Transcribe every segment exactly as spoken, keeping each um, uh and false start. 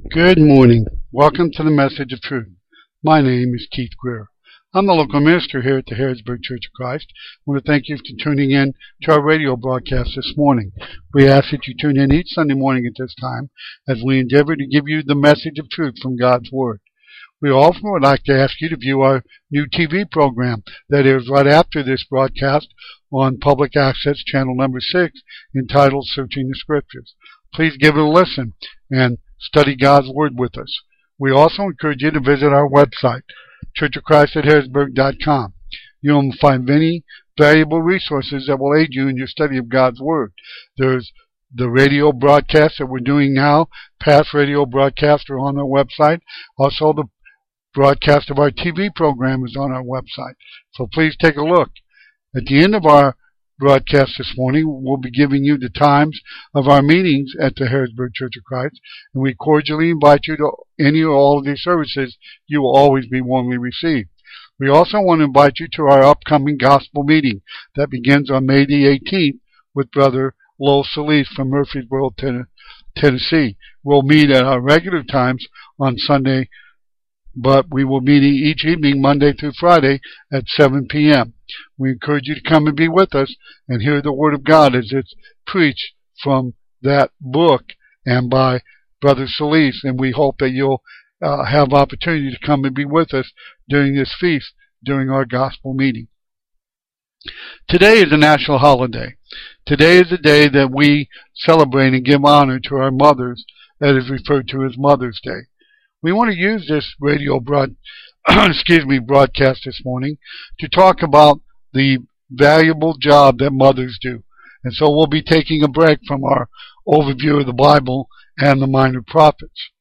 Good morning. Welcome to the Message of Truth. My name is Keith Greer. I'm the local minister here at the Harrodsburg Church of Christ. I want to thank you for tuning in to our radio broadcast this morning. We ask that you tune in each Sunday morning at this time as we endeavor to give you the message of truth from God's Word. We also would like to ask you to view our new T V program that airs right after this broadcast on Public Access Channel number six entitled Searching the Scriptures. Please give it a listen and study God's Word with us. We also encourage you to visit our website, church of christ at harrodsburg dot com. You'll find many valuable resources that will aid you in your study of God's Word. There's the radio broadcasts that we're doing now. Past radio broadcasts are on our website. Also, the broadcast of our T V program is on our website. So please take a look. At the end of our broadcast this morning, we'll be giving you the times of our meetings at the Harrodsburg Church of Christ, and we cordially invite you to any or all of these services. You will always be warmly received. We also want to invite you to our upcoming gospel meeting that begins on May the eighteenth with Brother Lowell Solis from Murfreesboro, Tennessee. We'll meet at our regular times on Sunday, but we will meet each evening, Monday through Friday, at seven p.m. We encourage you to come and be with us and hear the Word of God as it's preached from that book and by Brother Solis, and we hope that you'll uh, have opportunity to come and be with us during this feast, during our gospel meeting. Today is a national holiday. Today is a day that we celebrate and give honor to our mothers, that is referred to as Mother's Day. We want to use this radio broad, excuse me, broadcast this morning to talk about the valuable job that mothers do. And so we'll be taking a break from our overview of the Bible and the minor prophets.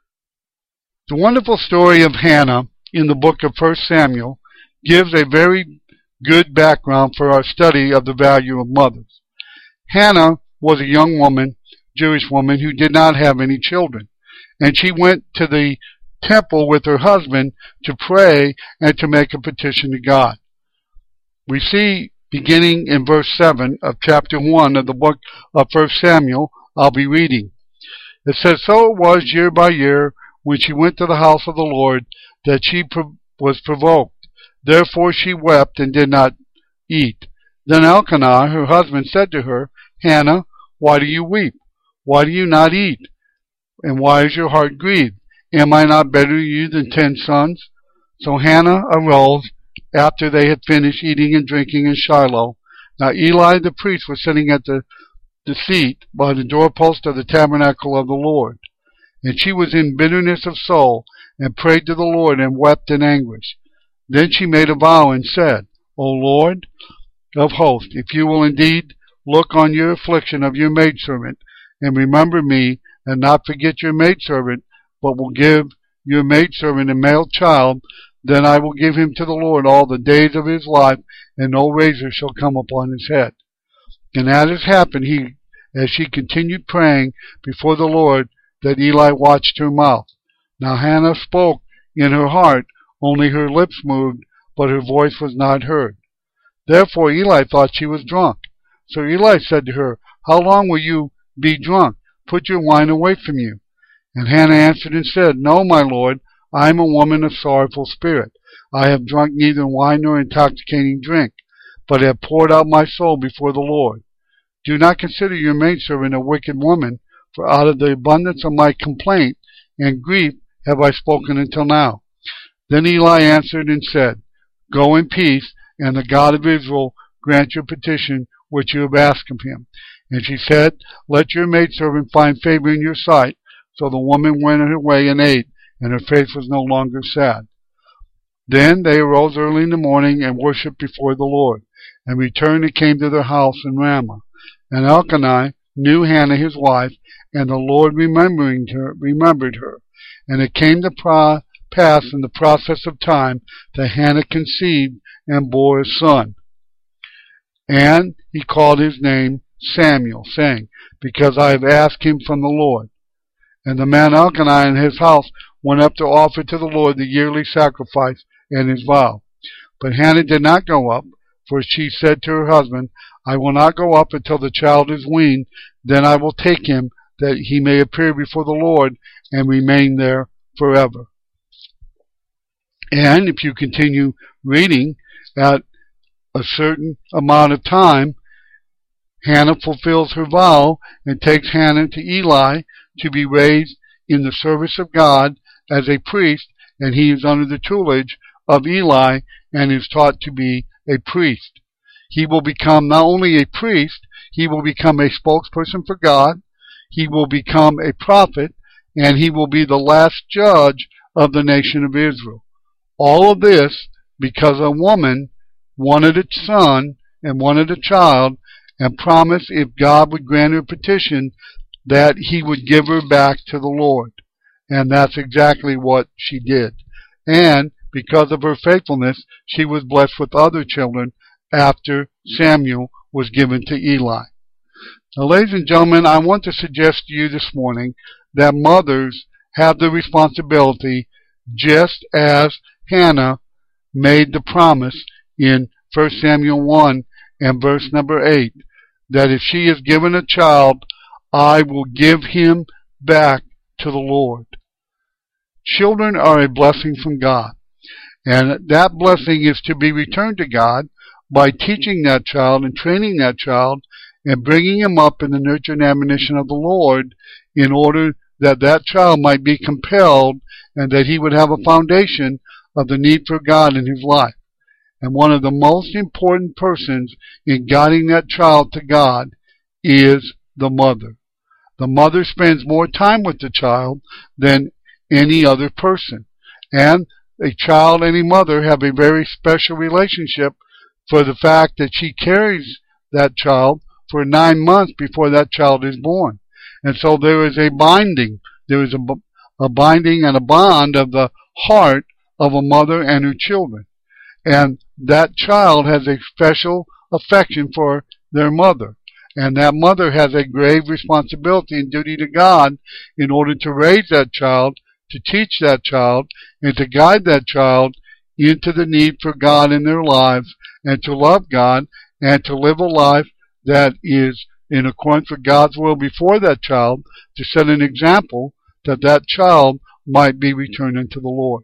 The wonderful story of Hannah in the book of First Samuel gives a very good background for our study of the value of mothers. Hannah was a young woman, Jewish woman, who did not have any children. And she went to the temple with her husband to pray and to make a petition to God. We see, beginning in verse seven of chapter one of the book of First Samuel, I'll be reading. It says, "So it was year by year, when she went to the house of the Lord, that she was provoked. Therefore she wept and did not eat. Then Elkanah, her husband, said to her, Hannah, why do you weep? Why do you not eat? And why is your heart grieved? Am I not better to you than ten sons?" So Hannah arose after they had finished eating and drinking in Shiloh. Now Eli the priest was sitting at the, the seat by the doorpost of the tabernacle of the Lord. And she was in bitterness of soul, and prayed to the Lord, and wept in anguish. Then she made a vow and said, O Lord of hosts, if you will indeed look on your affliction of your maidservant, and remember me, and not forget your maidservant, but will give your maidservant a male child, then I will give him to the Lord all the days of his life, and no razor shall come upon his head. And as it happened, he, as she continued praying before the Lord, that Eli watched her mouth. Now Hannah spoke in her heart, only her lips moved, but her voice was not heard. Therefore Eli thought she was drunk. So Eli said to her, How long will you be drunk? Put your wine away from you. And Hannah answered and said, No, my lord, I am a woman of sorrowful spirit. I have drunk neither wine nor intoxicating drink, but have poured out my soul before the Lord. Do not consider your maidservant a wicked woman, for out of the abundance of my complaint and grief have I spoken until now. Then Eli answered and said, Go in peace, and the God of Israel grant your petition which you have asked of him. And she said, Let your maidservant find favor in your sight. So the woman went her way and ate, and her face was no longer sad. Then they arose early in the morning and worshipped before the Lord, and returned and came to their house in Ramah. And Elkanah knew Hannah his wife, and the Lord remembering her, remembered her. And it came to pra- pass in the process of time that Hannah conceived and bore a son. And he called his name Samuel, saying, Because I have asked him from the Lord. And the man Elkanah and his house went up to offer to the Lord the yearly sacrifice and his vow. But Hannah did not go up, for she said to her husband, I will not go up until the child is weaned, then I will take him, that he may appear before the Lord and remain there forever. And if you continue reading, at a certain amount of time, Hannah fulfills her vow and takes Hannah to Eli to be raised in the service of God as a priest, and he is under the tutelage of Eli and is taught to be a priest. He will become not only a priest, he will become a spokesperson for God, he will become a prophet, and he will be the last judge of the nation of Israel. All of this because a woman wanted a son and wanted a child and promised, if God would grant her petition, that he would give her back to the Lord. And that's exactly what she did. And because of her faithfulness, she was blessed with other children after Samuel was given to Eli. Now, ladies and gentlemen, I want to suggest to you this morning that mothers have the responsibility, just as Hannah made the promise in First Samuel one and verse number eight, that if she is given a child, I will give him back to the Lord. Children are a blessing from God, and that blessing is to be returned to God by teaching that child and training that child and bringing him up in the nurture and admonition of the Lord, in order that that child might be compelled and that he would have a foundation of the need for God in his life. And one of the most important persons in guiding that child to God is the mother. The mother spends more time with the child than any other person. And a child and a mother have a very special relationship for the fact that she carries that child for nine months before that child is born. And so there is a binding, there is a, a binding and a bond of the heart of a mother and her children. And that child has a special affection for their mother. And that mother has a grave responsibility and duty to God in order to raise that child, to teach that child, and to guide that child into the need for God in their lives, and to love God, and to live a life that is in accordance with God's will before that child, to set an example that that child might be returned unto the Lord.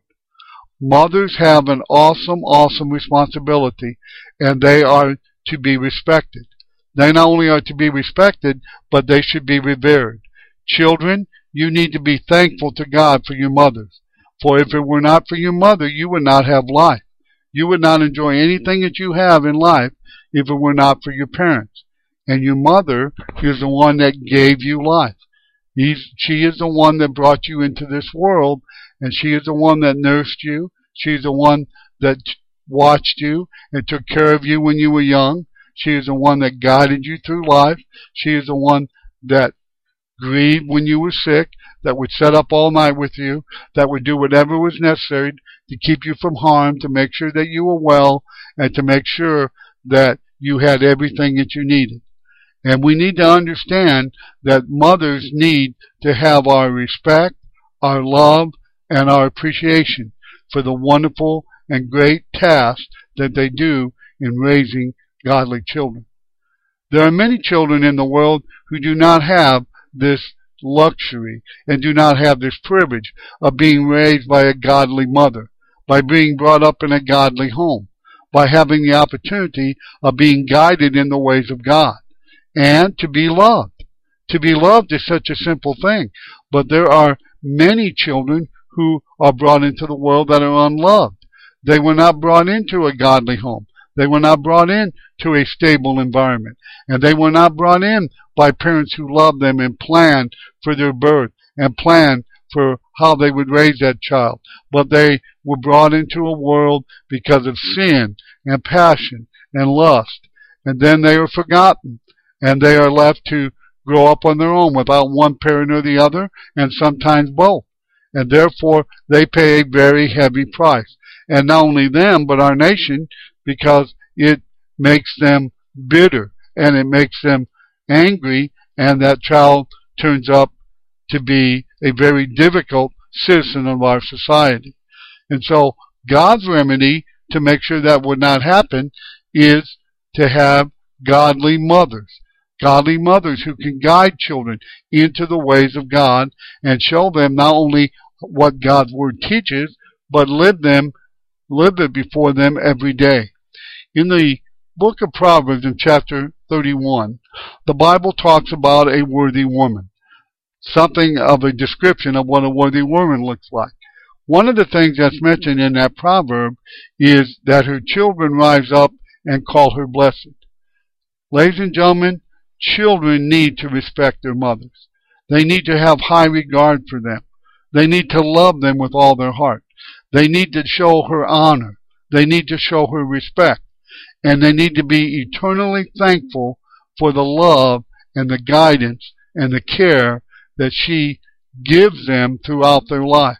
Mothers have an awesome, awesome responsibility, and they are to be respected. They not only are to be respected, but they should be revered. Children, you need to be thankful to God for your mothers. For if it were not for your mother, you would not have life. You would not enjoy anything that you have in life if it were not for your parents. And your mother is the one that gave you life. He's, she is the one that brought you into this world, and she is the one that nursed you. She's the one that watched you and took care of you when you were young. She is the one that guided you through life. She is the one that grieved when you were sick, that would sit up all night with you, that would do whatever was necessary to keep you from harm, to make sure that you were well, and to make sure that you had everything that you needed. And we need to understand that mothers need to have our respect, our love, and our appreciation for the wonderful and great task that they do in raising godly children. There are many children in the world who do not have this luxury and do not have this privilege of being raised by a godly mother, by being brought up in a godly home, by having the opportunity of being guided in the ways of God, and to be loved. To be loved is such a simple thing, but there are many children who are brought into the world that are unloved. They were not brought into a godly home. They were not brought into a stable environment. And they were not brought in by parents who loved them and planned for their birth and planned for how they would raise that child. But they were brought into a world because of sin and passion and lust. And then they are forgotten. And they are left to grow up on their own without one parent or the other, and sometimes both. And therefore, they pay a very heavy price. And not only them, but our nation, because it makes them bitter, and it makes them angry, and that child turns up to be a very difficult citizen of our society. And so, God's remedy to make sure that would not happen is to have godly mothers. Godly mothers who can guide children into the ways of God and show them not only what God's Word teaches, but live them, live it before them every day. In the book of Proverbs in chapter thirty-one, the Bible talks about a worthy woman. Something of a description of what a worthy woman looks like. One of the things that's mentioned in that proverb is that her children rise up and call her blessed. Ladies and gentlemen, children need to respect their mothers. They need to have high regard for them. They need to love them with all their heart. They need to show her honor. They need to show her respect. And they need to be eternally thankful for the love and the guidance and the care that she gives them throughout their life.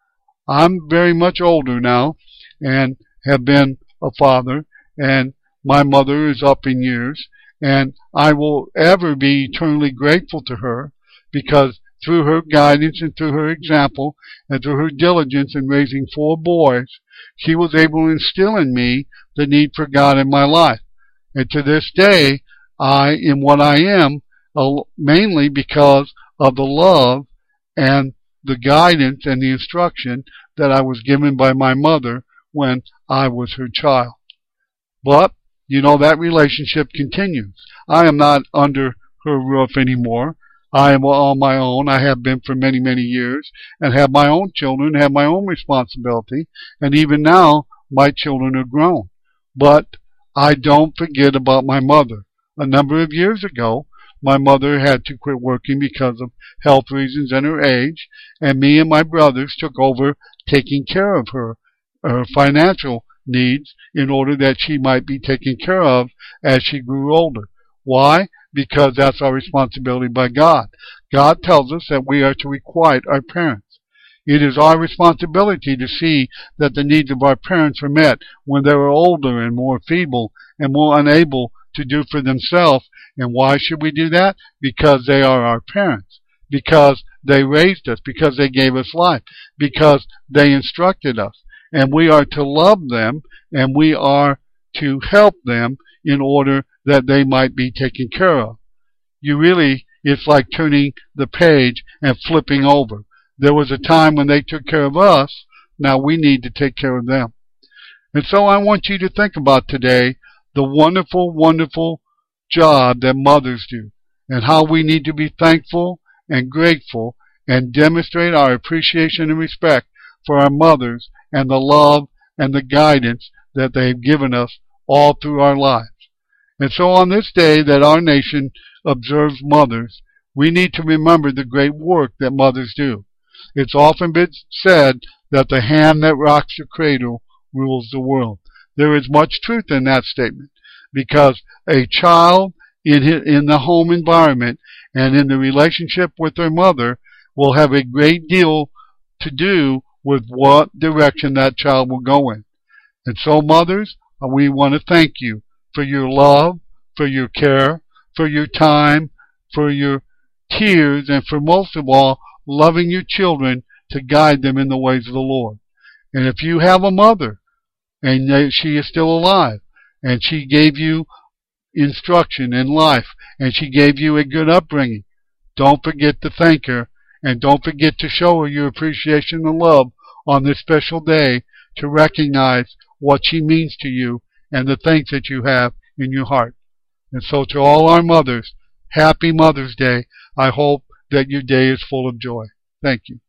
I'm very much older now and have been a father, and my mother is up in years, and I will ever be eternally grateful to her because through her guidance and through her example and through her diligence in raising four boys, she was able to instill in me the need for God in my life. And to this day, I am what I am uh, mainly because of the love and the guidance and the instruction that I was given by my mother when I was her child. But, you know, that relationship continues. I am not under her roof anymore. I am on my own. I have been for many, many years, and have my own children, have my own responsibility, and even now, my children are grown. But I don't forget about my mother. A number of years ago, my mother had to quit working because of health reasons and her age, and me and my brothers took over taking care of her, her financial needs in order that she might be taken care of as she grew older. Why? Because that's our responsibility by God. God tells us that we are to requite our parents. It is our responsibility to see that the needs of our parents are met when they are older and more feeble and more unable to do for themselves. And why should we do that? Because they are our parents. Because they raised us. Because they gave us life. Because they instructed us. And we are to love them, and we are to help them in order that they might be taken care of. You really, it's like turning the page and flipping over. There was a time when they took care of us. Now we need to take care of them. And so I want you to think about today the wonderful, wonderful job that mothers do, and how we need to be thankful and grateful and demonstrate our appreciation and respect for our mothers and the love and the guidance that they have given us all through our lives. And so on this day that our nation observes mothers, we need to remember the great work that mothers do. It's often been said that the hand that rocks the cradle rules the world. There is much truth in that statement, because a child in his, in the home environment and in the relationship with their mother will have a great deal to do with what direction that child will go in. And so, mothers, we want to thank you for your love, for your care, for your time, for your tears, and for most of all, loving your children to guide them in the ways of the Lord. And if you have a mother, and she is still alive, and she gave you instruction in life, and she gave you a good upbringing, don't forget to thank her, and don't forget to show her your appreciation and love on this special day, to recognize what she means to you and the things that you have in your heart. And so to all our mothers, happy Mother's Day. I hope that your day is full of joy. Thank you.